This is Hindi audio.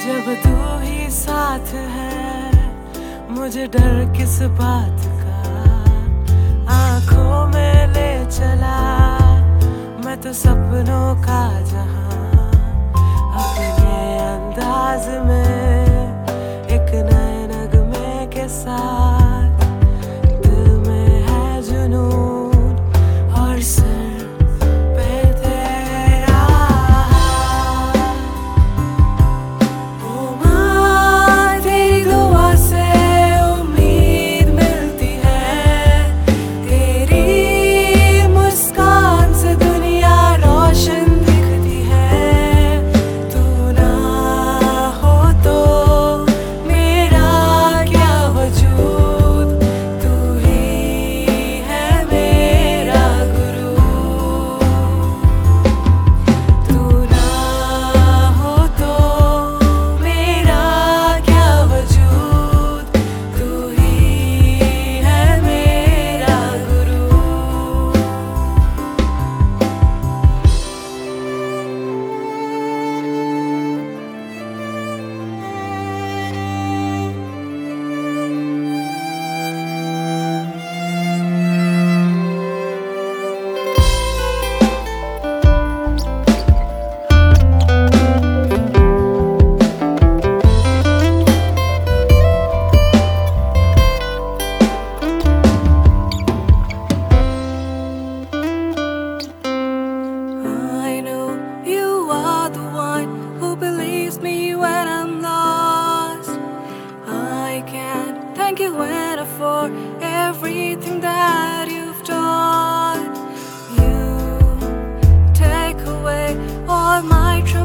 जब तू ही साथ है, मुझे डर किस बात का। आंखों में ले चला मैं तो सपनों का जहां, अपने अंदाज में एक नए नगमे के साथ। दिल में है जुनून और सिर पे तेरा हाथ। ओ माँ तेरी दुआ से उम्मीद मिलती है, तेरी मुस्कान से दुनिया रोशन दिखती है। तू ना हो तो मेरा क्या वजूद, तू ही है मेरा गुरु। तू ना हो तो मेरा क्या वजूद, तू ही है मेरा गुरु। I know you are the one who believes me when I'm lost. I can't thank you enough for everything that you've done. You take away all my troubles.